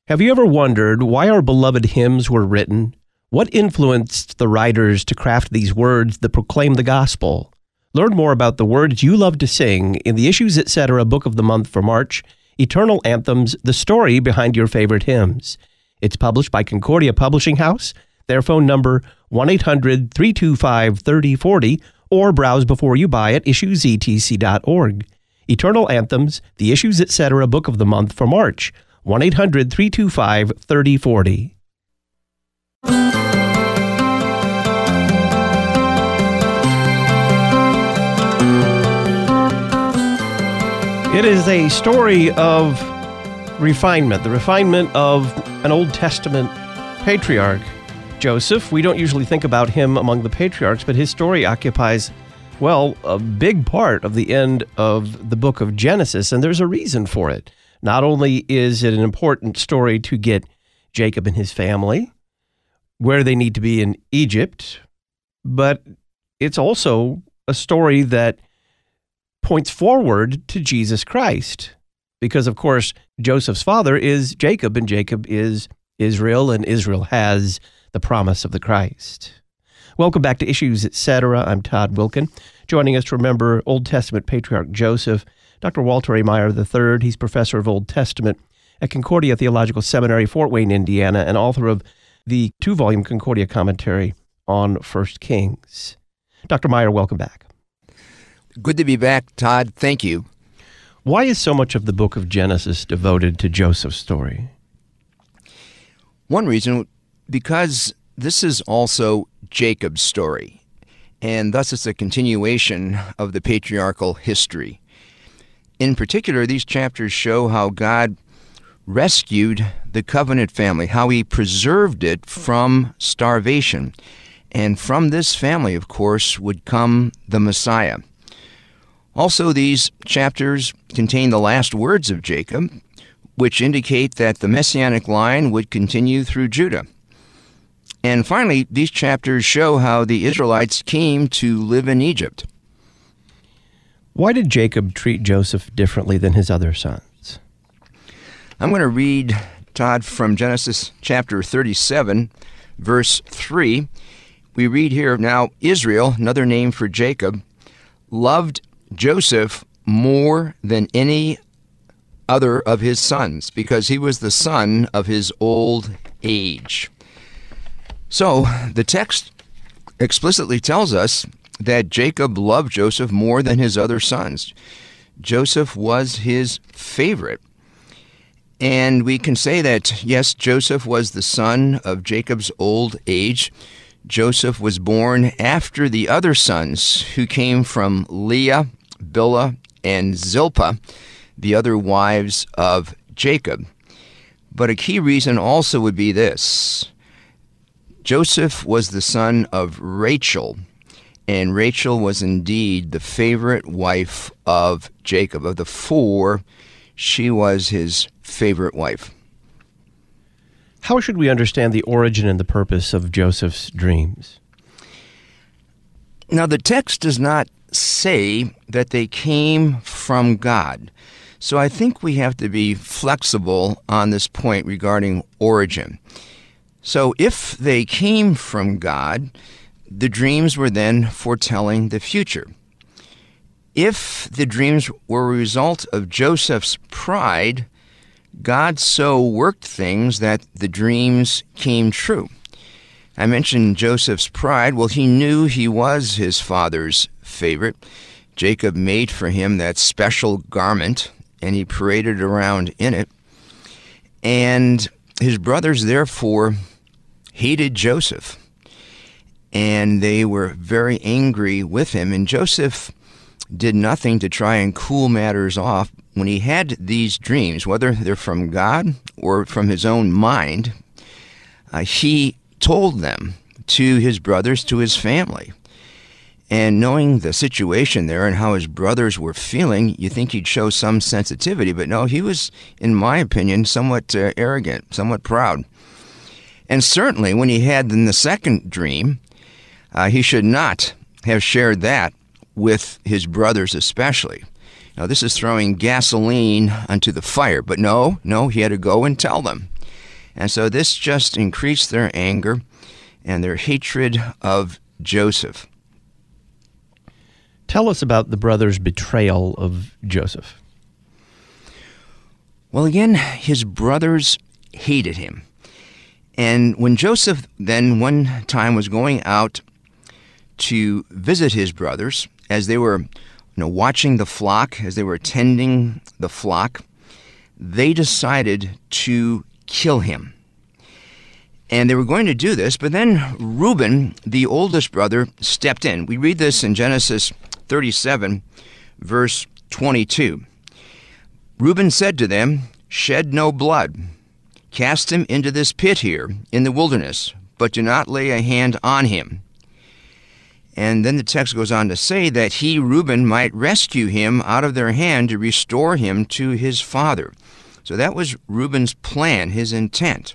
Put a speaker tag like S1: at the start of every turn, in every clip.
S1: Have you ever wondered why our beloved hymns were written? What influenced the writers to craft these words that proclaim the gospel? Learn more about the words you love to sing in the Issues Etc. Book of the Month for March, Eternal Anthems, the story behind your favorite hymns. It's published by Concordia Publishing House. Their phone number, 1-800-325-3040, or browse before you buy at issuesetc.org. Eternal Anthems, the Issues Etc. Book of the Month for March, 1-800-325-3040. It is a story of refinement, the refinement of an Old Testament patriarch, Joseph. We don't usually think about him among the patriarchs, but his story occupies, well, a big part of the end of the book of Genesis, and there's a reason for it. Not only is it an important story to get Jacob and his family where they need to be in Egypt, but it's also a story that points forward to Jesus Christ. Because, of course, Joseph's father is Jacob, and Jacob is Israel, and Israel has the promise of the Christ. Welcome back to Issues Etc. I'm Todd Wilkin. Joining us to remember Old Testament patriarch Joseph, Dr. Walter A. Maier III. He's professor of Old Testament at Concordia Theological Seminary, Fort Wayne, Indiana, and author of the 2-volume Concordia commentary on 1 Kings. Dr. Maier, welcome back.
S2: Good to be back, Todd. Thank you.
S1: Why is so much of the book of Genesis devoted to Joseph's story?
S2: One reason, because this is also Jacob's story, and thus it's a continuation of the patriarchal history. In particular, these chapters show how God rescued the covenant family, how he preserved it from starvation. And from this family, of course, would come the Messiah. Also, these chapters contain the last words of Jacob, which indicate that the messianic line would continue through Judah. And finally, these chapters show how the Israelites came to live in Egypt.
S1: Why did Jacob treat Joseph differently than his other sons?
S2: I'm going to read, Todd, from Genesis chapter 37, verse 3. We read here, "Now Israel," another name for Jacob, "loved Joseph more than any other of his sons, because he was the son of his old age." So the text explicitly tells us that Jacob loved Joseph more than his other sons. Joseph was his favorite. And we can say that, yes, Joseph was the son of Jacob's old age. Joseph was born after the other sons who came from Leah, Bilhah, and Zilpah, the other wives of Jacob. But a key reason also would be this. Joseph was the son of Rachel, and Rachel was indeed the favorite wife of Jacob. Of the four, she was his favorite wife.
S1: How should we understand the origin and the purpose of Joseph's dreams?
S2: Now, the text does not say that they came from God. So I think we have to be flexible on this point regarding origin. So if they came from God, the dreams were then foretelling the future. If the dreams were a result of Joseph's pride, God so worked things that the dreams came true. I mentioned Joseph's pride. Well, he knew he was his father's favorite. Jacob made for him that special garment, and he paraded around in it. And his brothers, therefore, hated Joseph, and they were very angry with him. And Joseph did nothing to try and cool matters off. When he had these dreams, whether they're from God or from his own mind, he told them to his brothers, to his family. And knowing the situation there and how his brothers were feeling, you think he'd show some sensitivity. But no, he was, in my opinion, somewhat arrogant, somewhat proud. And certainly when he had in the second dream, he should not have shared that with his brothers especially. Now, this is throwing gasoline onto the fire. But no, he had to go and tell them. And so this just increased their anger and their hatred of Joseph.
S1: Tell us about the brothers' betrayal of Joseph.
S2: Well, again, his brothers hated him. And when Joseph then one time was going out to visit his brothers, as they were watching the flock, as they were tending the flock, they decided to kill him. And they were going to do this, but then Reuben, the oldest brother, stepped in. We read this in Genesis 37, verse 22. Reuben said to them, "Shed no blood. Cast him into this pit here in the wilderness, but do not lay a hand on him." And then the text goes on to say that he, Reuben, might rescue him out of their hand to restore him to his father. So that was Reuben's plan, his intent.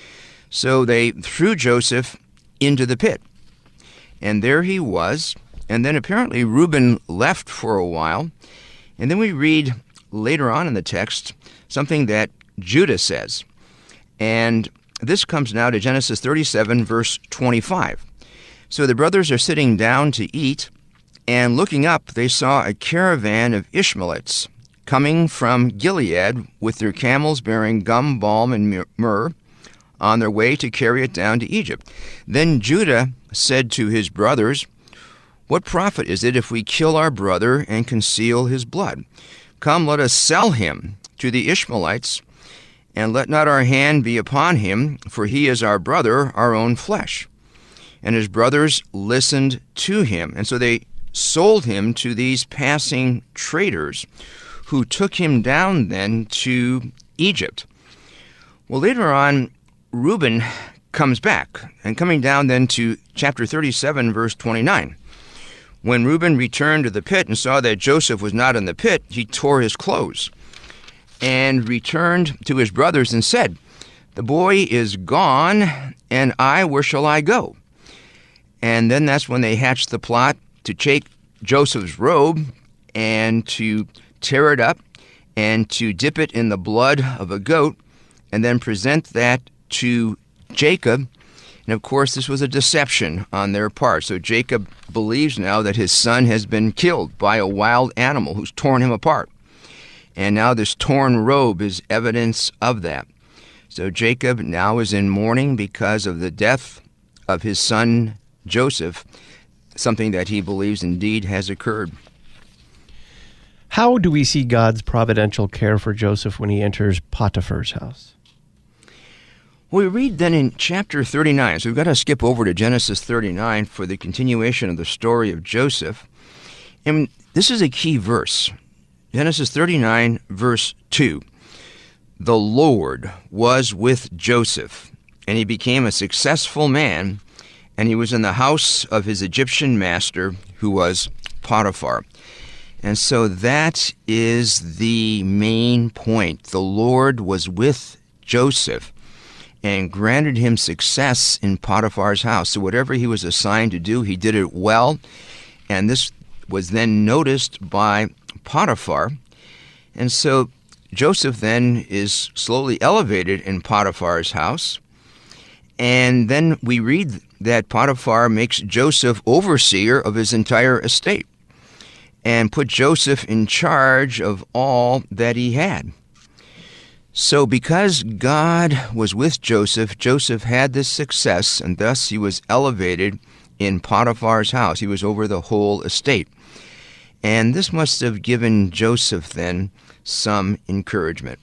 S2: So they threw Joseph into the pit. And there he was. And then apparently Reuben left for a while. And then we read later on in the text something that Judah says. And this comes now to Genesis 37, verse 25. So the brothers are sitting down to eat, and looking up, they saw a caravan of Ishmaelites coming from Gilead with their camels bearing gum, balm, and myrrh on their way to carry it down to Egypt. Then Judah said to his brothers, "What profit is it if we kill our brother and conceal his blood? Come, let us sell him to the Ishmaelites, and let not our hand be upon him, for he is our brother, our own flesh." And his brothers listened to him. And so they sold him to these passing traders who took him down then to Egypt. Well, later on, Reuben comes back, and coming down then to chapter 37, verse 29. When Reuben returned to the pit and saw that Joseph was not in the pit, he tore his clothes and returned to his brothers and said, "The boy is gone, and where shall I go?" And then that's when they hatched the plot to take Joseph's robe and to tear it up and to dip it in the blood of a goat and then present that to Jacob. And of course, this was a deception on their part. So Jacob believes now that his son has been killed by a wild animal who's torn him apart. And now this torn robe is evidence of that. So Jacob now is in mourning because of the death of his son Joseph, something that he believes indeed has occurred.
S1: How do we see God's providential care for Joseph when he enters Potiphar's house?
S2: We read then in chapter 39, so we've got to skip over to Genesis 39 for the continuation of the story of Joseph. And this is a key verse. Genesis 39, verse 2. "The Lord was with Joseph, and he became a successful man, and he was in the house of his Egyptian master, who was Potiphar." And so that is the main point. The Lord was with Joseph and granted him success in Potiphar's house. So whatever he was assigned to do, he did it well. And this was then noticed by Potiphar. And so Joseph then is slowly elevated in Potiphar's house. And then we read that Potiphar makes Joseph overseer of his entire estate and put Joseph in charge of all that he had. So because God was with Joseph, Joseph had this success, and thus he was elevated in Potiphar's house. He was over the whole estate. And this must have given Joseph then some encouragement.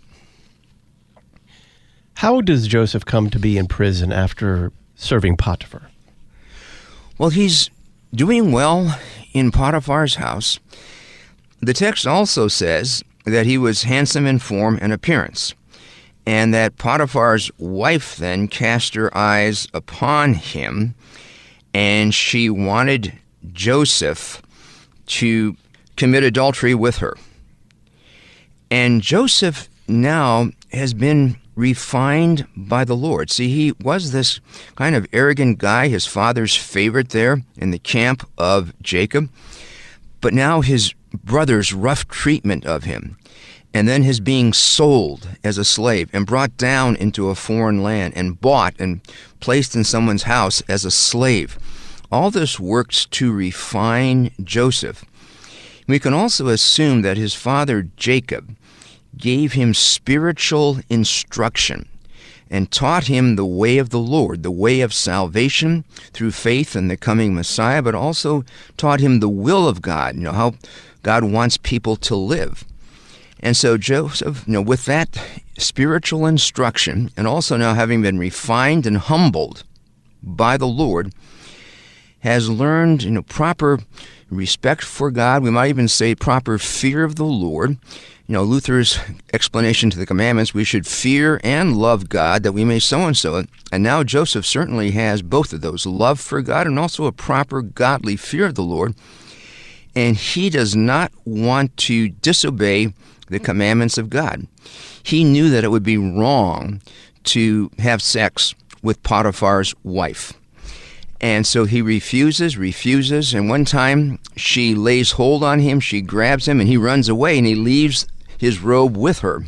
S1: How does Joseph come to be in prison after serving Potiphar?
S2: Well, he's doing well in Potiphar's house. The text also says that he was handsome in form and appearance, and that Potiphar's wife then cast her eyes upon him, and she wanted Joseph to commit adultery with her. And Joseph now has been refined by the Lord. See, he was this kind of arrogant guy, his father's favorite there in the camp of Jacob. But now his brother's rough treatment of him and then his being sold as a slave and brought down into a foreign land and bought and placed in someone's house as a slave. All this works to refine Joseph. We can also assume that his father Jacob gave him spiritual instruction and taught him the way of the Lord, the way of salvation through faith in the coming Messiah, but also taught him the will of God, how God wants people to live. And so Joseph, with that spiritual instruction, and also now having been refined and humbled by the Lord, has learned, proper respect for God. We might even say proper fear of the Lord. Luther's explanation to the commandments, we should fear and love God that we may so and so. And now Joseph certainly has both of those, love for God and also a proper godly fear of the Lord. And he does not want to disobey the commandments of God. He knew that it would be wrong to have sex with Potiphar's wife. And so he refuses, and one time she lays hold on him, she grabs him, and he runs away, and he leaves his robe with her.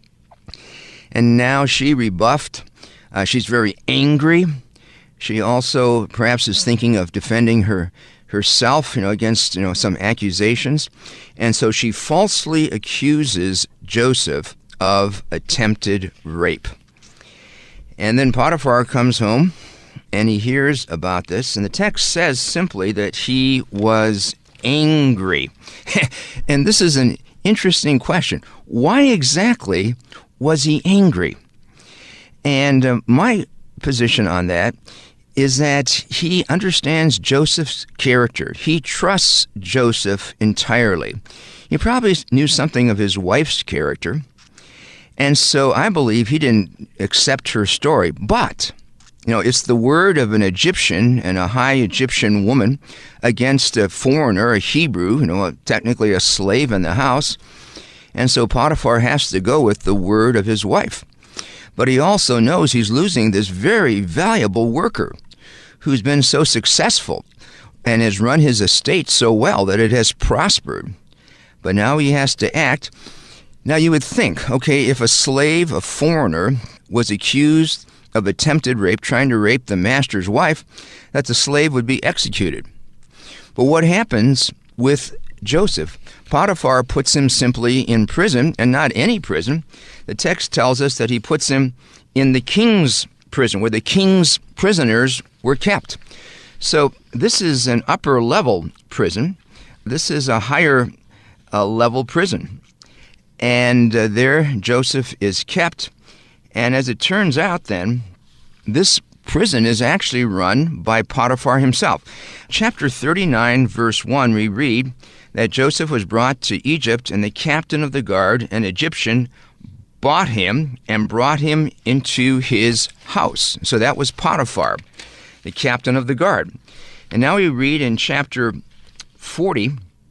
S2: And now she rebuffed. She's very angry. She also perhaps is thinking of defending herself, against, some accusations. And so she falsely accuses Joseph of attempted rape. And then Potiphar comes home, and he hears about this, and the text says simply that he was angry. And this is an interesting question. Why exactly was he angry? And my position on that is that he understands Joseph's character. He trusts Joseph entirely. He probably knew something of his wife's character, and so I believe he didn't accept her story. But it's the word of an Egyptian and a high Egyptian woman against a foreigner, a Hebrew, technically a slave in the house. And so Potiphar has to go with the word of his wife. But he also knows he's losing this very valuable worker who's been so successful and has run his estate so well that it has prospered. But now he has to act. Now you would think, okay, if a slave, a foreigner, was accused of attempted rape, trying to rape the master's wife, that the slave would be executed. But what happens with Joseph? Potiphar puts him simply in prison, and not any prison. The text tells us that he puts him in the king's prison, where the king's prisoners were kept. So this is an upper level prison. This is a higher level prison. And there Joseph is kept. And as it turns out then, this prison is actually run by Potiphar himself. Chapter 39, verse 1, we read that Joseph was brought to Egypt, and the captain of the guard, an Egyptian, bought him and brought him into his house. So that was Potiphar, the captain of the guard. And now we read in chapter 40,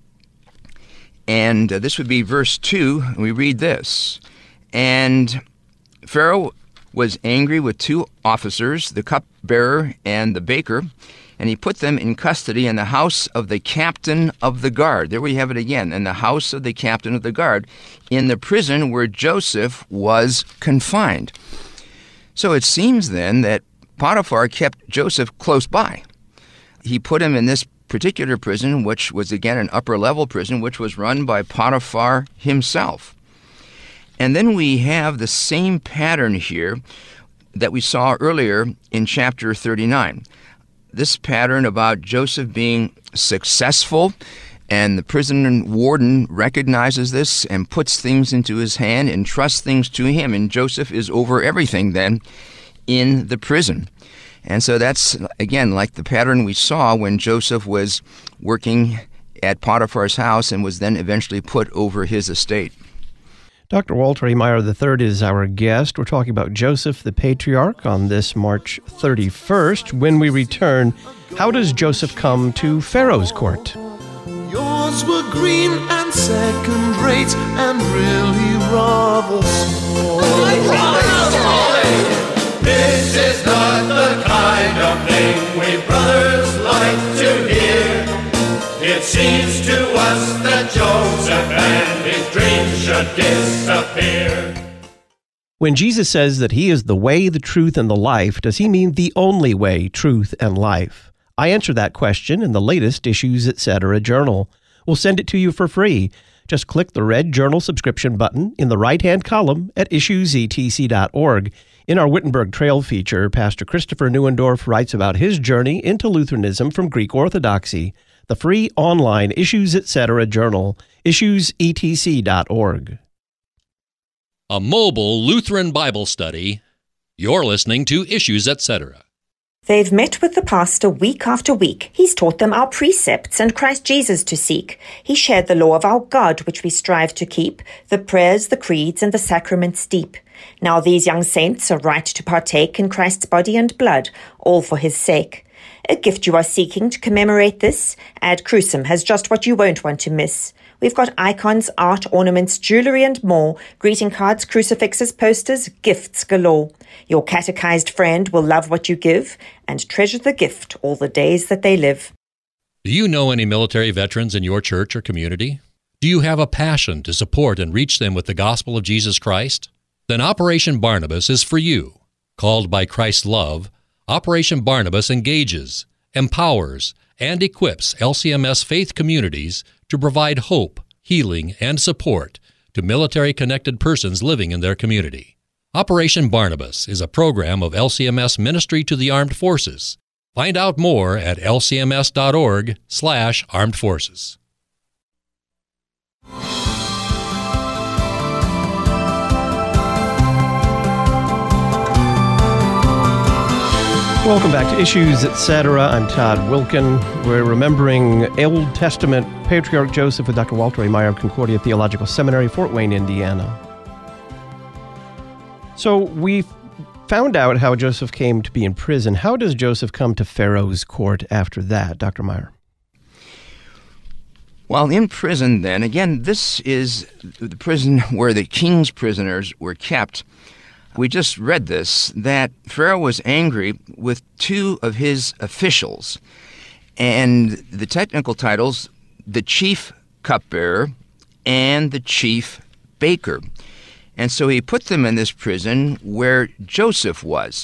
S2: and this would be verse 2, and we read this. And Pharaoh was angry with two officers, the cupbearer and the baker, and he put them in custody in the house of the captain of the guard. There we have it again, in the house of the captain of the guard, in the prison where Joseph was confined. So it seems then that Potiphar kept Joseph close by. He put him in this particular prison, which was again an upper level prison, which was run by Potiphar himself. And then we have the same pattern here that we saw earlier in chapter 39. This pattern about Joseph being successful, and the prison warden recognizes this and puts things into his hand and trusts things to him, and Joseph is over everything then in the prison. And so that's, again, like the pattern we saw when Joseph was working at Potiphar's house and was then eventually put over his estate.
S1: Dr. Walter A. Maier III is our guest. We're talking about Joseph the Patriarch on this March 31st. When we return, how does Joseph come to Pharaoh's court?
S3: Yours were green and second-rate and really rather small.
S4: This is not the kind of thing we brothers like to hear. It seems to us that Joseph and his dreams should disappear.
S1: When Jesus says that he is the way, the truth, and the life, does he mean the only way, truth, and life? I answer that question in the latest Issues Etc. journal. We'll send it to you for free. Just click the red journal subscription button in the right-hand column at issuesetc.org. In our Wittenberg Trail feature, Pastor Christopher Neuendorf writes about his journey into Lutheranism from Greek Orthodoxy. The free online Issues Etc. journal, issuesetc.org.
S5: A mobile Lutheran Bible study. You're listening to Issues Etc.
S6: They've met with the pastor week after week. He's taught them our precepts and Christ Jesus to seek. He shared the law of our God, which we strive to keep, the prayers, the creeds, and the sacraments deep. Now these young saints are right to partake in Christ's body and blood, all for his sake. A gift you are seeking to commemorate this? Ad Crucem has just what you won't want to miss. We've got icons, art, ornaments, jewelry, and more. Greeting cards, crucifixes, posters, gifts galore. Your catechized friend will love what you give and treasure the gift all the days that they live.
S5: Do you know any military veterans in your church or community? Do you have a passion to support and reach them with the gospel of Jesus Christ? Then Operation Barnabas is for you. Called by Christ's love, Operation Barnabas engages, empowers, and equips LCMS faith communities to provide hope, healing, and support to military-connected persons living in their community. Operation Barnabas is a program of LCMS Ministry to the Armed Forces. Find out more at lcms.org/armed forces.
S1: Welcome back to Issues Etc. I'm Todd Wilkin. We're remembering Old Testament Patriarch Joseph with Dr. Walter A. Meyer of Concordia Theological Seminary, Fort Wayne, Indiana. So we found out how Joseph came to be in prison. How does Joseph come to Pharaoh's court after that, Dr. Meyer?
S2: While in prison then, again, this is the prison where the king's prisoners were kept. We just read this, that Pharaoh was angry with two of his officials, and the technical titles, the chief cupbearer and the chief baker. And so he put them in this prison where Joseph was.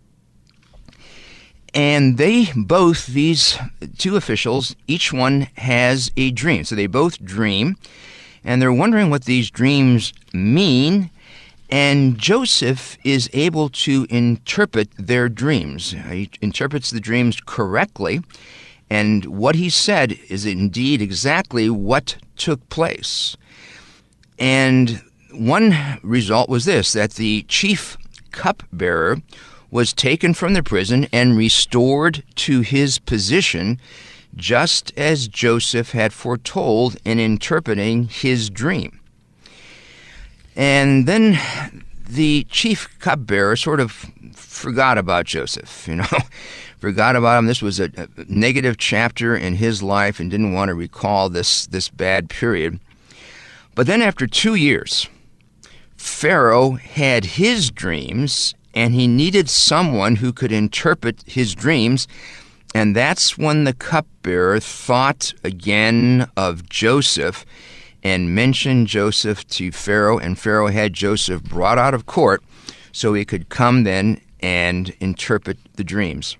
S2: And they both, these two officials, each one has a dream. So they both dream, and they're wondering what these dreams mean. And Joseph is able to interpret their dreams. He interprets the dreams correctly, and what he said is indeed exactly what took place. And one result was this, that the chief cupbearer was taken from the prison and restored to his position, just as Joseph had foretold in interpreting his dream. And then the chief cupbearer sort of forgot about Joseph, forgot about him. This was a negative chapter in his life and didn't want to recall this bad period. But then after 2 years, Pharaoh had his dreams, and he needed someone who could interpret his dreams. And that's when the cupbearer thought again of Joseph and mentioned Joseph to Pharaoh, and Pharaoh had Joseph brought out of court so he could come then and interpret the dreams.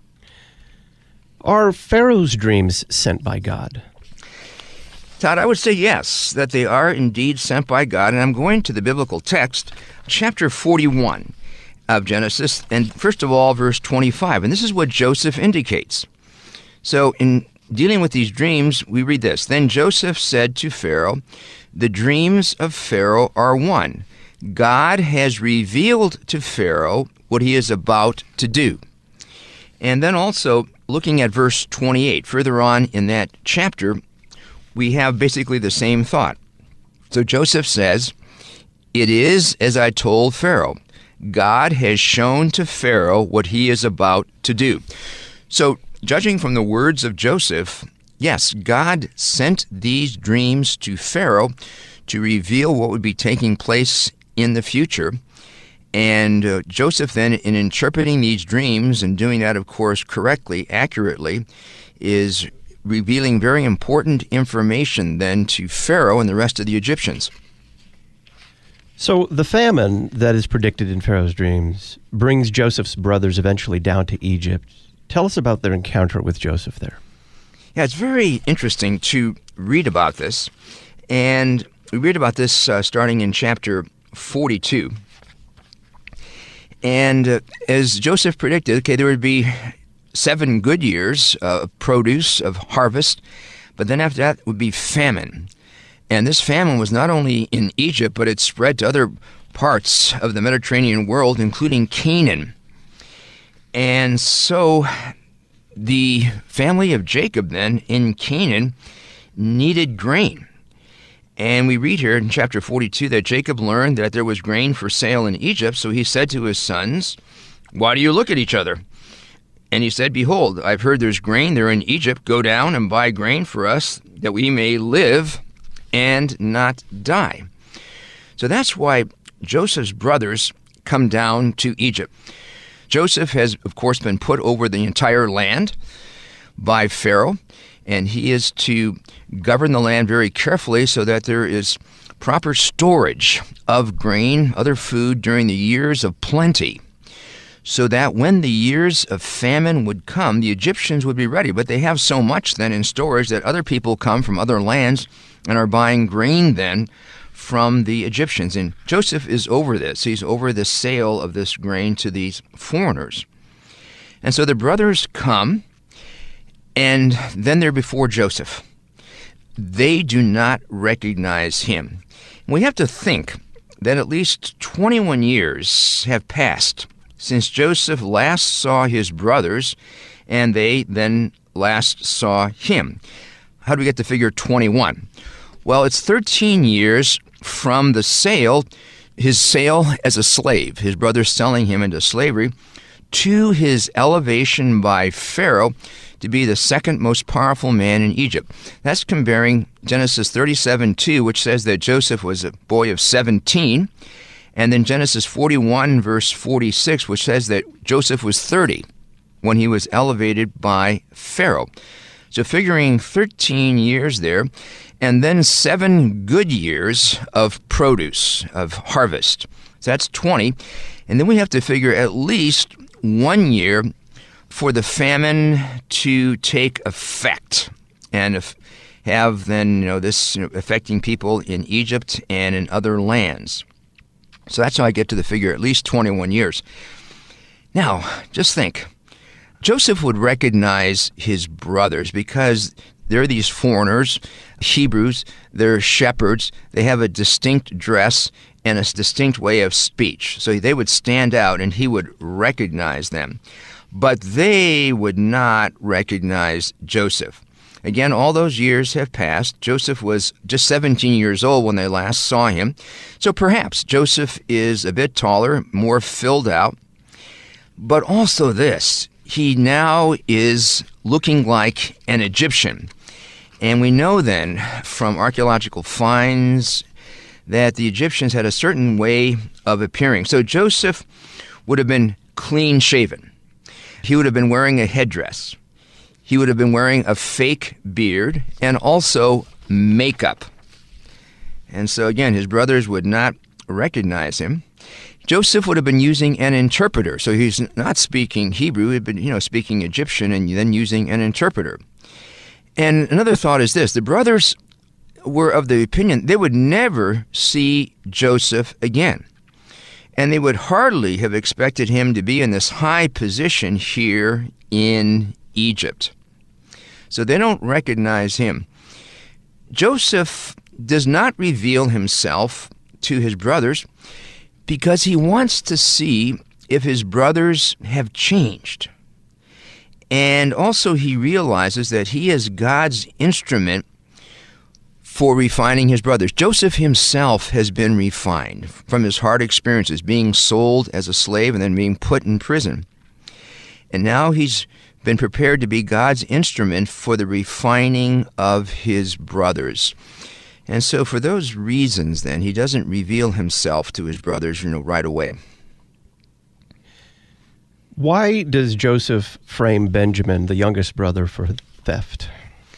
S1: Are Pharaoh's dreams sent by God?
S2: Todd, I would say yes, that they are indeed sent by God, and I'm going to the biblical text, chapter 41 of Genesis, and first of all, verse 25, and this is what Joseph indicates. So in dealing with these dreams, we read this. Then Joseph said to Pharaoh, "The dreams of Pharaoh are one. God has revealed to Pharaoh what he is about to do." And then also, looking at verse 28, further on in that chapter, we have basically the same thought. So Joseph says, "It is as I told Pharaoh. God has shown to Pharaoh what he is about to do." So, judging from the words of Joseph, yes, God sent these dreams to Pharaoh to reveal what would be taking place in the future. And Joseph then, in interpreting these dreams and doing that, of course, correctly, accurately, is revealing very important information then to Pharaoh and the rest of the Egyptians.
S1: So the famine that is predicted in Pharaoh's dreams brings Joseph's brothers eventually down to Egypt. Tell us about their encounter with Joseph there.
S2: Yeah, it's very interesting to read about this. And we read about this starting in chapter 42. And as Joseph predicted, there would be 7 good years of produce, of harvest, but then after that would be famine. And this famine was not only in Egypt, but it spread to other parts of the Mediterranean world, including Canaan. And so the family of Jacob then in Canaan needed grain. And we read here in chapter 42 that Jacob learned that there was grain for sale in Egypt, so he said to his sons, "Why do you look at each other?" And he said, "Behold, I've heard there's grain there in Egypt. Go down and buy grain for us, that we may live and not die." So that's why Joseph's brothers come down to Egypt. Joseph has, of course, been put over the entire land by Pharaoh, and he is to govern the land very carefully so that there is proper storage of grain, other food during the years of plenty, so that when the years of famine would come, the Egyptians would be ready. But they have so much then in storage that other people come from other lands and are buying grain then from the Egyptians. And Joseph is over this. He's over the sale of this grain to these foreigners. And so the brothers come, and then they're before Joseph. They do not recognize him. We have to think that at least 21 years have passed since Joseph last saw his brothers, and they then last saw him. How do we get the figure 21? Well, it's 13 years from the sale, his sale as a slave, his brothers selling him into slavery, to his elevation by Pharaoh to be the second most powerful man in Egypt. That's comparing Genesis 37:2, which says that Joseph was a boy of 17, and then Genesis 41, verse 46, which says that Joseph was 30 when he was elevated by Pharaoh. So figuring 13 years there, and then 7 good years of produce, of harvest. So that's 20. And then we have to figure at least 1 year for the famine to take effect and have then, this affecting people in Egypt and in other lands. So that's how I get to the figure, at least 21 years. Now, just think. Joseph would recognize his brothers because they're these foreigners, Hebrews, they're shepherds, they have a distinct dress and a distinct way of speech. So they would stand out and he would recognize them. But they would not recognize Joseph. Again, all those years have passed. Joseph was just 17 years old when they last saw him. So perhaps Joseph is a bit taller, more filled out. But also this, he now is looking like an Egyptian. And we know then from archaeological finds that the Egyptians had a certain way of appearing. So Joseph would have been clean-shaven. He would have been wearing a headdress. He would have been wearing a fake beard and also makeup. And so again, his brothers would not recognize him. Joseph would have been using an interpreter. So he's not speaking Hebrew, he'd been, speaking Egyptian and then using an interpreter. And another thought is this: the brothers were of the opinion they would never see Joseph again. And they would hardly have expected him to be in this high position here in Egypt. So they don't recognize him. Joseph does not reveal himself to his brothers because he wants to see if his brothers have changed. And also he realizes that he is God's instrument for refining his brothers. Joseph himself has been refined from his hard experiences, being sold as a slave and then being put in prison. And now he's been prepared to be God's instrument for the refining of his brothers. And so for those reasons, then, he doesn't reveal himself to his brothers, right away.
S1: Why does Joseph frame Benjamin, the youngest brother, for theft?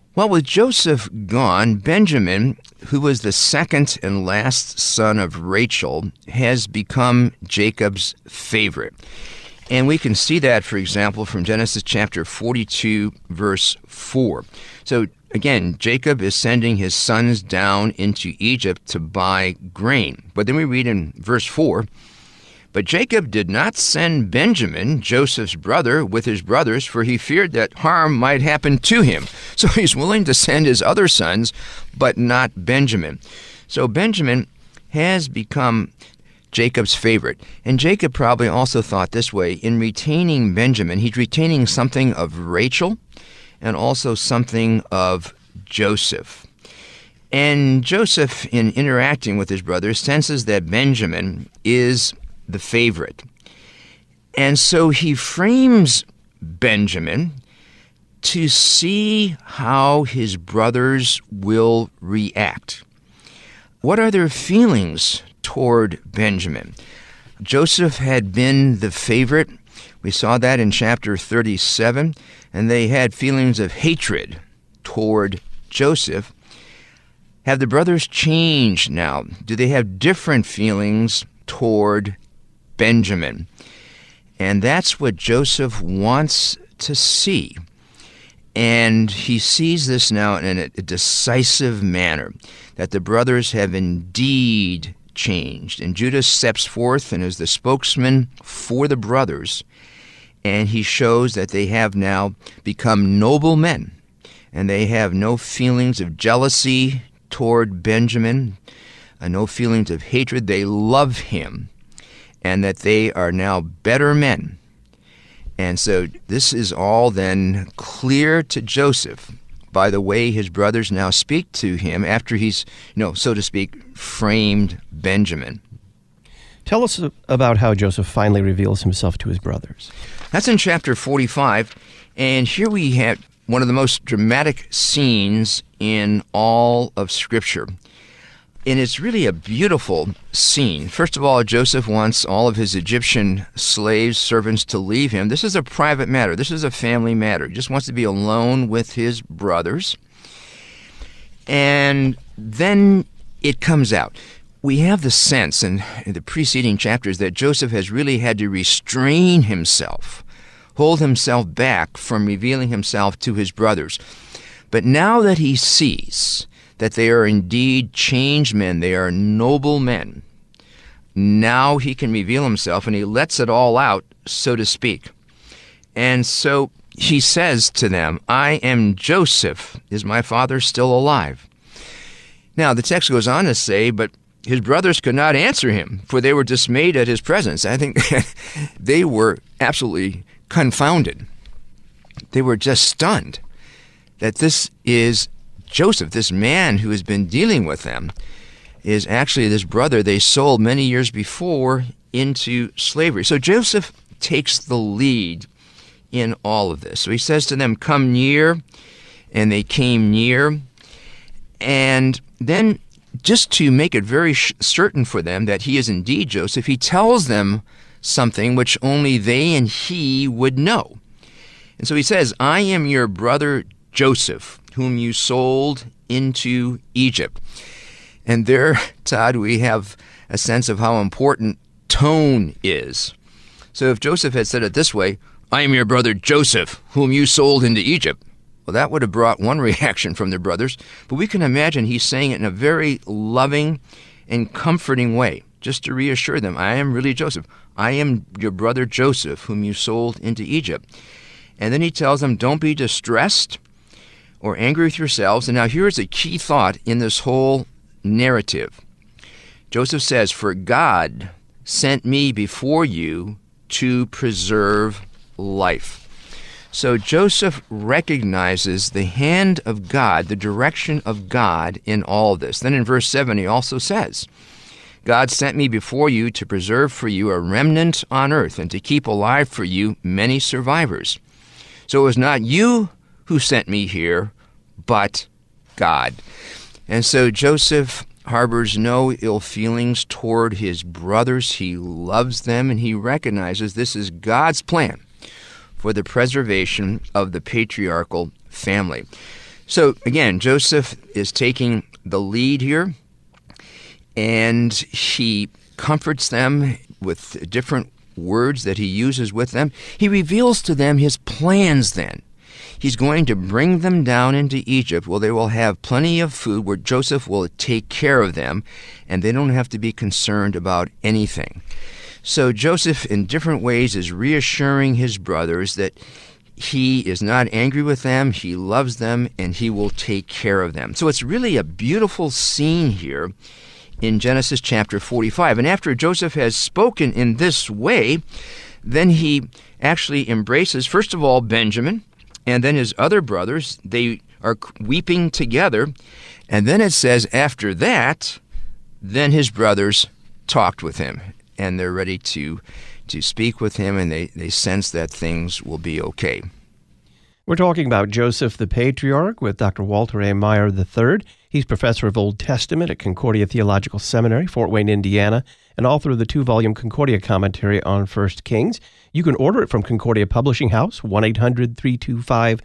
S2: Well, with Joseph gone, Benjamin, who was the second and last son of Rachel, has become Jacob's favorite. And we can see that, for example, from Genesis chapter 42, verse 4. So, again, Jacob is sending his sons down into Egypt to buy grain. But then we read in verse 4, "But Jacob did not send Benjamin, Joseph's brother, with his brothers, for he feared that harm might happen to him." So he's willing to send his other sons, but not Benjamin. So Benjamin has become Jacob's favorite. And Jacob probably also thought this way: in retaining Benjamin, he's retaining something of Rachel and also something of Joseph. And Joseph, in interacting with his brothers, senses that Benjamin is the favorite. And so he frames Benjamin to see how his brothers will react. What are their feelings toward Benjamin? Joseph had been the favorite. We saw that in chapter 37, and they had feelings of hatred toward Joseph. Have the brothers changed now? Do they have different feelings toward Benjamin? And that's what Joseph wants to see. And he sees this now in a decisive manner, that the brothers have indeed changed. And Judah steps forth and is the spokesman for the brothers, and he shows that they have now become noble men, and they have no feelings of jealousy toward Benjamin, no feelings of hatred. They love him, and that they are now better men. And so this is all then clear to Joseph by the way his brothers now speak to him after he's, so to speak, framed Benjamin.
S1: Tell us about how Joseph finally reveals himself to his brothers.
S2: That's in chapter 45, and here we have one of the most dramatic scenes in all of Scripture. And it's really a beautiful scene. First of all, Joseph wants all of his Egyptian slaves, servants, to leave him. This is a private matter. This is a family matter. He just wants to be alone with his brothers. And then it comes out. We have the sense in the preceding chapters that Joseph has really had to restrain himself, hold himself back from revealing himself to his brothers. But now that he sees that they are indeed changed men, they are noble men, now he can reveal himself, and he lets it all out, so to speak. And so he says to them, "I am Joseph. Is my father still alive?" Now the text goes on to say, but his brothers could not answer him, for they were dismayed at his presence. I think they were absolutely confounded. They were just stunned that this is Joseph, this man who has been dealing with them, is actually this brother they sold many years before into slavery. So Joseph takes the lead in all of this. So he says to them, "Come near," and they came near. And then, just to make it very certain for them that he is indeed Joseph, he tells them something which only they and he would know. And so he says, "I am your brother Joseph, whom you sold into Egypt." And there, Todd, we have a sense of how important tone is. So if Joseph had said it this way, "I am your brother Joseph, whom you sold into Egypt," well, that would have brought one reaction from the brothers. But we can imagine he's saying it in a very loving and comforting way, just to reassure them, "I am really Joseph. I am your brother Joseph, whom you sold into Egypt." And then he tells them, "Don't be distressed or angry with yourselves." And now here's a key thought in this whole narrative. Joseph says, "For God sent me before you to preserve life." So Joseph recognizes the hand of God, the direction of God in all of this. Then in verse 7 he also says, "God sent me before you to preserve for you a remnant on earth and to keep alive for you many survivors. So it was not you who sent me here, but God." And so Joseph harbors no ill feelings toward his brothers. He loves them, and he recognizes this is God's plan for the preservation of the patriarchal family. So again, Joseph is taking the lead here, and he comforts them with different words that he uses with them. He reveals to them his plans then. He's going to bring them down into Egypt where they will have plenty of food, where Joseph will take care of them, and they don't have to be concerned about anything. So Joseph, in different ways, is reassuring his brothers that he is not angry with them, he loves them, and he will take care of them. So it's really a beautiful scene here in Genesis chapter 45. And after Joseph has spoken in this way, then he actually embraces, first of all, Benjamin, and then his other brothers. They are weeping together. And then it says, after that, then his brothers talked with him, and they're ready to speak with him, and they sense that things will be okay.
S1: We're talking about Joseph the Patriarch with Dr. Walter A. Maier III. He's professor of Old Testament at Concordia Theological Seminary, Fort Wayne, Indiana, and author of the 2-volume Concordia commentary on 1 Kings. You can order it from Concordia Publishing House, 1-800-325-3040,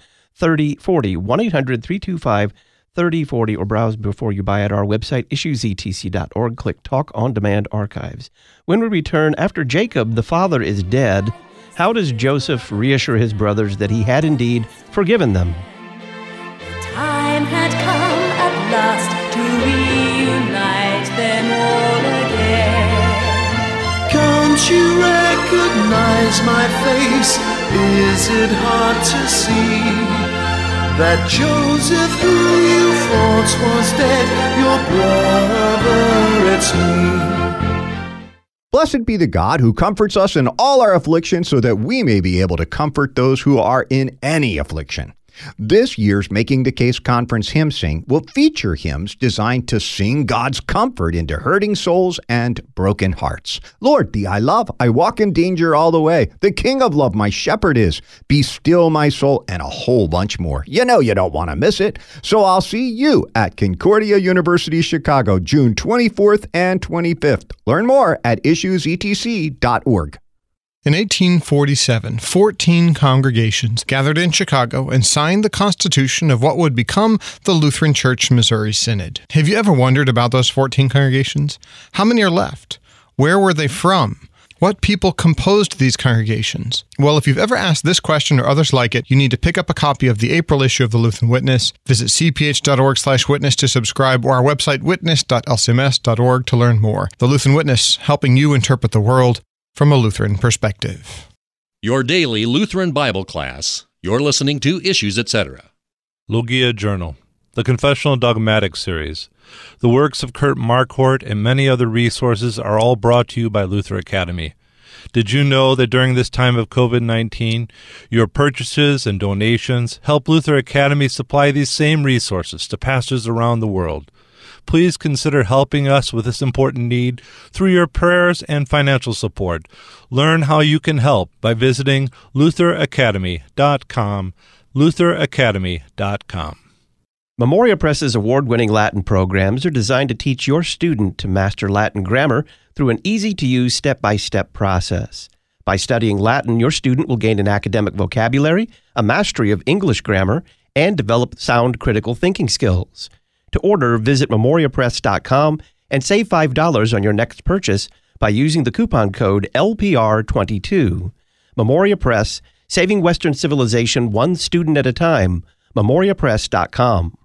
S1: 1-800-325-3040, or browse before you buy at our website, issuesetc.org. Click Talk on Demand Archives. When we return, after Jacob, the father, is dead, how does Joseph reassure his brothers that he had indeed forgiven them?
S7: Time had come at last to reunite them all again.
S3: Can't you recognize my face? Is it hard to see that Joseph, who you thought was dead, your brother, it's me?
S8: Blessed be the God who comforts us in all our affliction, so that we may be able to comfort those who are in any affliction. This year's Making the Case Conference Hymn Sing will feature hymns designed to sing God's comfort into hurting souls and broken hearts. Lord, thee I love, I walk in danger all the way. The King of love my shepherd is. Be still my soul, and a whole bunch more. You know you don't want to miss it. So I'll see you at Concordia University, Chicago, June 24th and 25th. Learn more at issuesetc.org.
S9: In 1847, 14 congregations gathered in Chicago and signed the constitution of what would become the Lutheran Church Missouri Synod. Have you ever wondered about those 14 congregations? How many are left? Where were they from? What people composed these congregations? Well, if you've ever asked this question or others like it, you need to pick up a copy of the April issue of the Lutheran Witness. Visit cph.org/witness to subscribe, or our website witness.lcms.org to learn more. The Lutheran Witness, helping you interpret the world from a Lutheran perspective.
S5: Your daily Lutheran Bible class. You're listening to Issues, Etc.
S10: Logia Journal, the Confessional Dogmatic Series. The works of Kurt Marquardt and many other resources are all brought to you by Luther Academy. Did you know that during this time of COVID-19, your purchases and donations help Luther Academy supply these same resources to pastors around the world? Please consider helping us with this important need through your prayers and financial support. Learn how you can help by visiting lutheracademy.com, lutheracademy.com.
S1: Memoria Press's award-winning Latin programs are designed to teach your student to master Latin grammar through an easy-to-use step-by-step process. By studying Latin, your student will gain an academic vocabulary, a mastery of English grammar, and develop sound critical thinking skills. To order, visit memoriapress.com and save $5 on your next purchase by using the coupon code LPR22. Memoria Press, saving Western civilization one student at a time. memoriapress.com.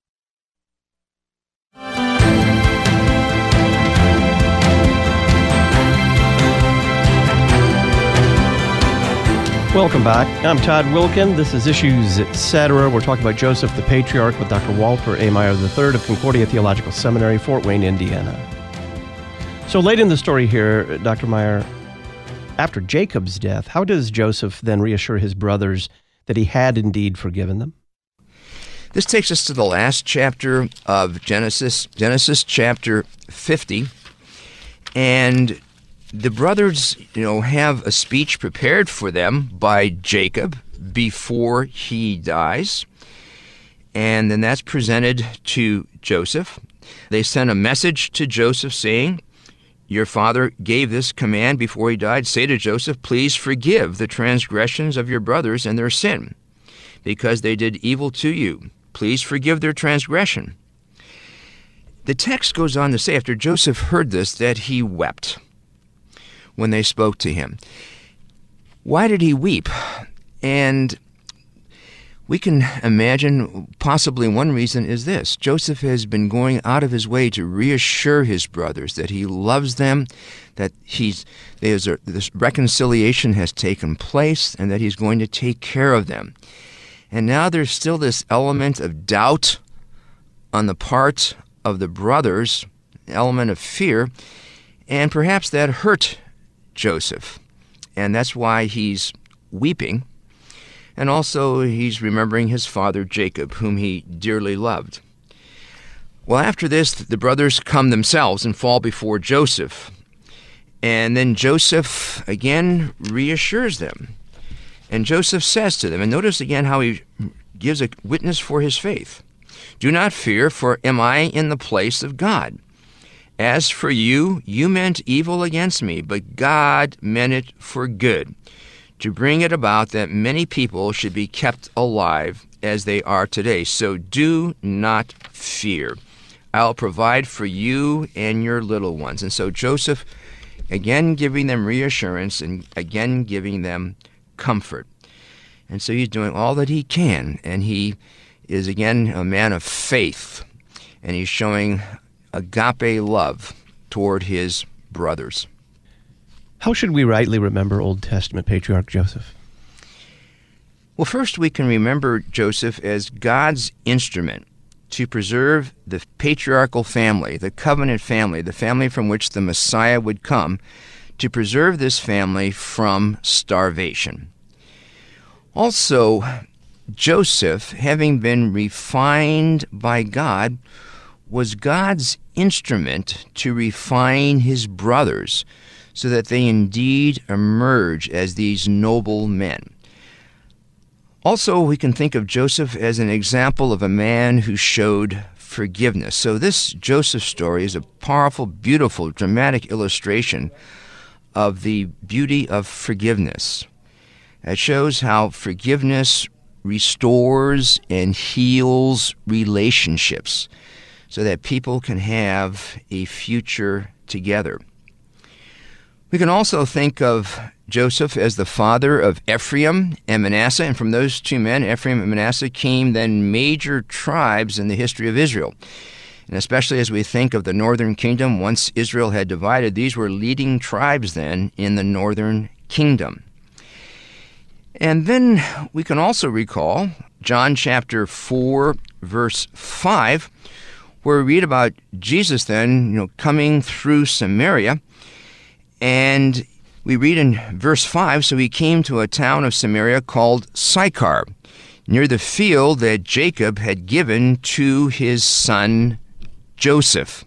S1: Welcome back. I'm Todd Wilkin. This is Issues, Etc. We're talking about Joseph the Patriarch with Dr. Walter A. Maier III of Concordia Theological Seminary, Fort Wayne, Indiana. So late in the story here, Dr. Maier, after Jacob's death, how does Joseph then reassure his brothers that he had indeed forgiven them?
S2: This takes us to the last chapter of Genesis chapter 50. And the brothers, have a speech prepared for them by Jacob before he dies. And then that's presented to Joseph. They sent a message to Joseph saying, your father gave this command before he died. Say to Joseph, please forgive the transgressions of your brothers and their sin, because they did evil to you. please forgive their transgression. The text goes on to say, after Joseph heard this, that he wept when they spoke to him. Why did he weep? And we can imagine possibly one reason is this. Joseph has been going out of his way to reassure his brothers that he loves them, that this reconciliation has taken place, and that he's going to take care of them. And now there's still this element of doubt on the part of the brothers, an element of fear, and perhaps that hurt Joseph. And that's why he's weeping. And also he's remembering his father Jacob, whom he dearly loved. Well, after this, the brothers come themselves and fall before Joseph. And then Joseph again reassures them. And Joseph says to them, and notice again how he gives a witness for his faith. Do not fear, for am I in the place of God? As for you, you meant evil against me, but God meant it for good, to bring it about that many people should be kept alive as they are today. So do not fear. I'll provide for you and your little ones. And so Joseph, again giving them reassurance and again giving them comfort. And so he's doing all that he can, and he is again a man of faith, and he's showing agape love toward his brothers.
S1: How should we rightly remember Old Testament patriarch Joseph?
S2: Well, first we can remember Joseph as God's instrument to preserve the patriarchal family, the covenant family, the family from which the Messiah would come, to preserve this family from starvation. Also, Joseph, having been refined by God, was God's instrument to refine his brothers so that they indeed emerge as these noble men. Also, we can think of Joseph as an example of a man who showed forgiveness. So this Joseph story is a powerful, beautiful, dramatic illustration of the beauty of forgiveness. It shows how forgiveness restores and heals relationships so that people can have a future together. We can also think of Joseph as the father of Ephraim and Manasseh, and from those two men, Ephraim and Manasseh, came then major tribes in the history of Israel. And especially as we think of the northern kingdom, once Israel had divided, these were leading tribes then in the northern kingdom. And then we can also recall John chapter 4, verse 5, where we read about Jesus then, coming through Samaria. And we read in verse 5, so he came to a town of Samaria called Sychar, near the field that Jacob had given to his son Joseph.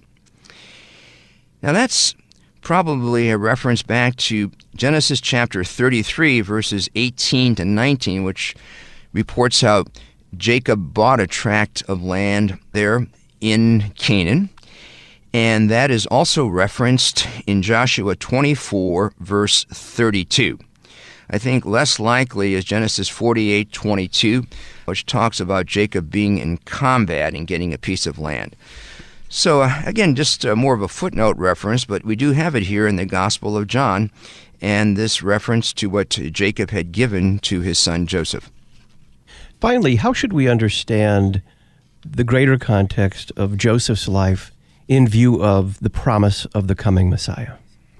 S2: Now that's probably a reference back to Genesis chapter 33, verses 18 to 19, which reports how Jacob bought a tract of land there in Canaan. And that is also referenced in Joshua 24, verse 32. I think less likely is Genesis 48:22, which talks about Jacob being in combat and getting a piece of land. So again, just more of a footnote reference, but we do have it here in the Gospel of John, and this reference to what Jacob had given to his son Joseph.
S1: Finally, how should we understand the greater context of Joseph's life in view of the promise of the coming Messiah?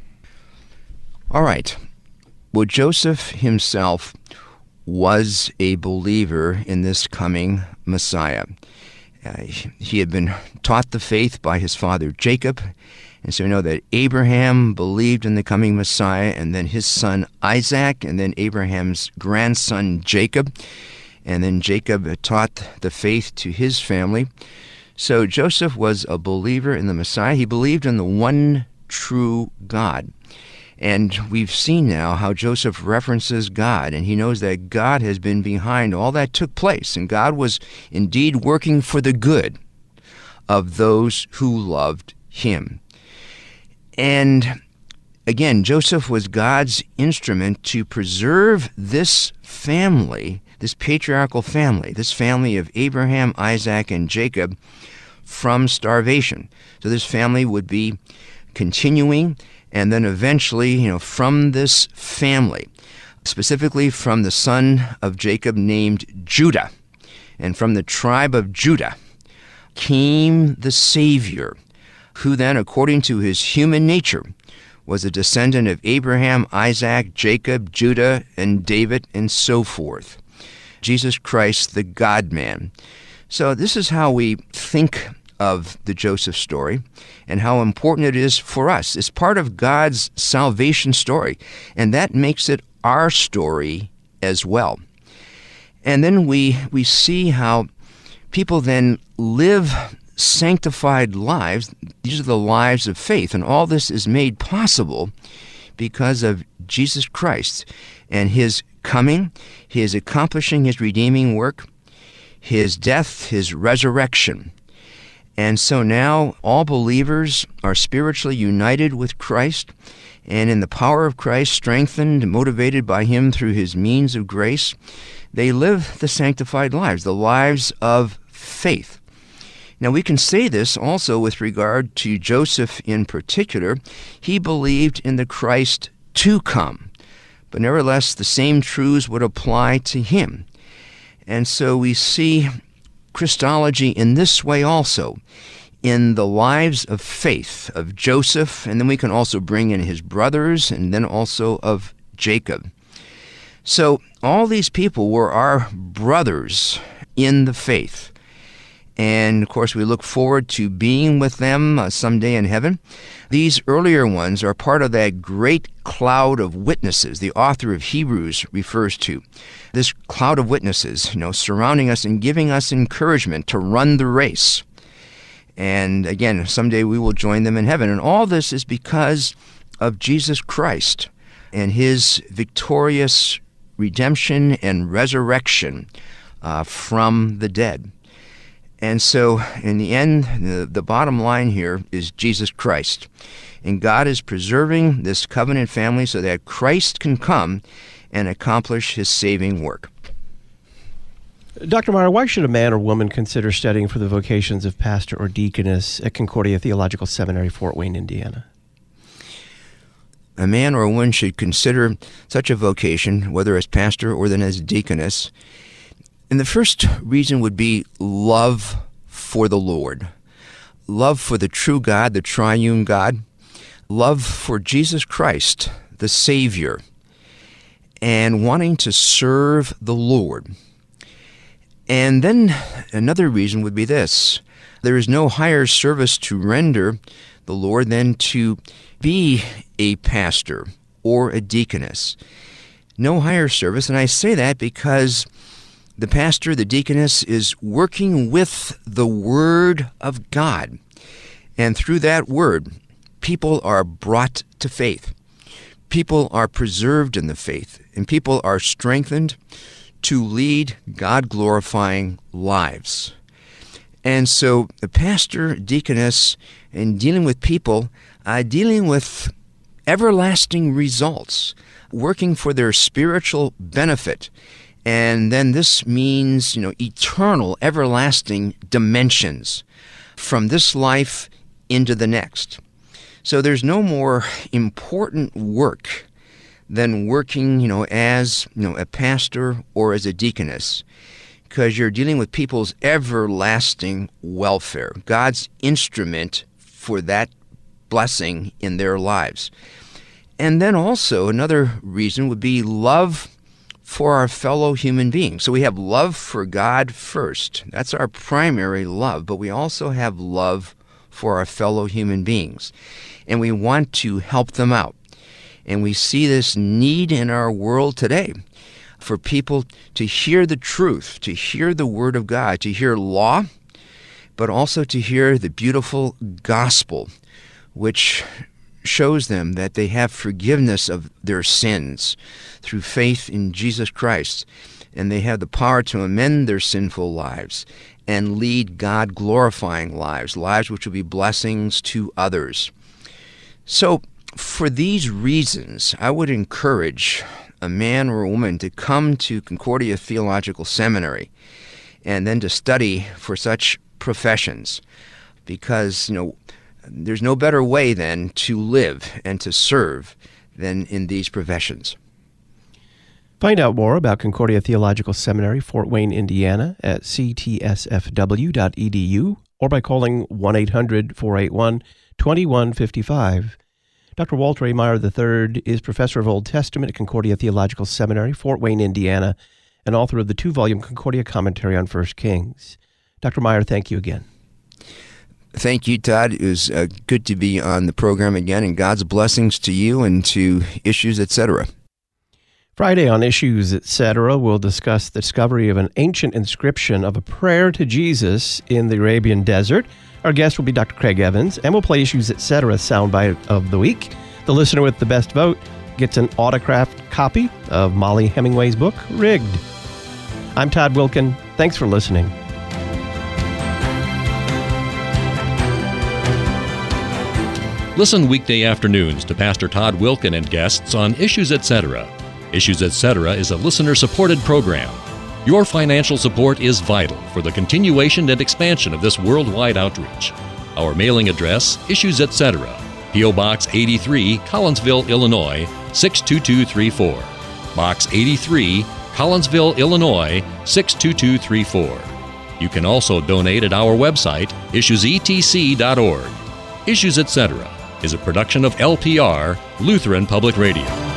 S2: All right. Well, Joseph himself was a believer in this coming Messiah. He had been taught the faith by his father Jacob, and so we know that Abraham believed in the coming Messiah, and then his son Isaac, and then Abraham's grandson Jacob, and then Jacob taught the faith to his family. So Joseph was a believer in the Messiah. He believed in the one true God. And we've seen now how Joseph references God, and he knows that God has been behind all that took place, and God was indeed working for the good of those who loved him. And again, Joseph was God's instrument to preserve this family, this patriarchal family, this family of Abraham, Isaac, and Jacob from starvation. So this family would be continuing, and then eventually, from this family, specifically from the son of Jacob named Judah, and from the tribe of Judah came the Savior, who then, according to his human nature, was a descendant of Abraham, Isaac, Jacob, Judah, and David, and so forth. Jesus Christ, the God-man. So this is how we think of the Joseph story and how important it is for us. It's part of God's salvation story, and that makes it our story as well. And then we see how people then live sanctified lives. These are the lives of faith, and all this is made possible because of Jesus Christ and his coming, his accomplishing his redeeming work, his death, his resurrection. And so now all believers are spiritually united with Christ, and in the power of Christ, strengthened and motivated by him through his means of grace, they live the sanctified lives, the lives of faith. Now, we can say this also with regard to Joseph in particular. He believed in the Christ to come, but nevertheless, the same truths would apply to him. And so we see Christology in this way also, in the lives of faith of Joseph, and then we can also bring in his brothers, and then also of Jacob. So all these people were our brothers in the faith. And, of course, we look forward to being with them someday in heaven. These earlier ones are part of that great cloud of witnesses the author of Hebrews refers to. This cloud of witnesses, surrounding us and giving us encouragement to run the race. And, again, someday we will join them in heaven. And all this is because of Jesus Christ and his victorious redemption and resurrection from the dead. And so, in the end, the bottom line here is Jesus Christ. And God is preserving this covenant family so that Christ can come and accomplish his saving work.
S1: Dr. Meyer, why should a man or woman consider studying for the vocations of pastor or deaconess at Concordia Theological Seminary, Fort Wayne, Indiana?
S2: A man or a woman should consider such a vocation, whether as pastor or then as deaconess. And the first reason would be love for the Lord, love for the true God, the triune God, love for Jesus Christ, the Savior, and wanting to serve the Lord. And then another reason would be this: there is no higher service to render the Lord than to be a pastor or a deaconess. No higher service, and I say that because the pastor, the deaconess, is working with the Word of God. And through that Word, people are brought to faith. People are preserved in the faith. And people are strengthened to lead God-glorifying lives. And so the pastor, deaconess, in dealing with people, dealing with everlasting results, working for their spiritual benefit. And then this means, eternal, everlasting dimensions from this life into the next. So there's no more important work than working, as, a pastor or as a deaconess, because you're dealing with people's everlasting welfare, God's instrument for that blessing in their lives. And then also another reason would be love for our fellow human beings. So we have love for God first. That's our primary love, but we also have love for our fellow human beings. And we want to help them out. And we see this need in our world today for people to hear the truth, to hear the Word of God, to hear law, but also to hear the beautiful gospel, which shows them that they have forgiveness of their sins through faith in Jesus Christ, and they have the power to amend their sinful lives and lead God-glorifying lives, lives which will be blessings to others. So For these reasons, I would encourage a man or a woman to come to Concordia Theological Seminary and then to study for such professions, because, there's no better way then to live and to serve than in these professions.
S1: Find out more about Concordia Theological Seminary, Fort Wayne, Indiana, at ctsfw.edu or by calling 1-800-481-2155. Dr. Walter A. Maier III is professor of Old Testament at Concordia Theological Seminary, Fort Wayne, Indiana, and author of the 2-volume Concordia Commentary on 1 Kings. Dr. Maier, thank you again.
S2: Thank you, Todd. It was good to be on the program again, and God's blessings to you and to Issues, Etc.
S1: Friday on Issues, Etc., we'll discuss the discovery of an ancient inscription of a prayer to Jesus in the Arabian desert. Our guest will be Dr. Craig Evans, and we'll play Issues, Etc. soundbite of the week. The listener with the best vote gets an autographed copy of Molly Hemingway's book, Rigged. I'm Todd Wilken. Thanks for listening.
S5: Listen weekday afternoons to Pastor Todd Wilken and guests on Issues, Etc. Issues, Etc. is a listener-supported program. Your financial support is vital for the continuation and expansion of this worldwide outreach. Our mailing address, Issues, Etc., P.O. Box 83, Collinsville, Illinois, 62234. Box 83, Collinsville, Illinois, 62234. You can also donate at our website, issuesetc.org. Issues, Etc. is a production of LPR, Lutheran Public Radio.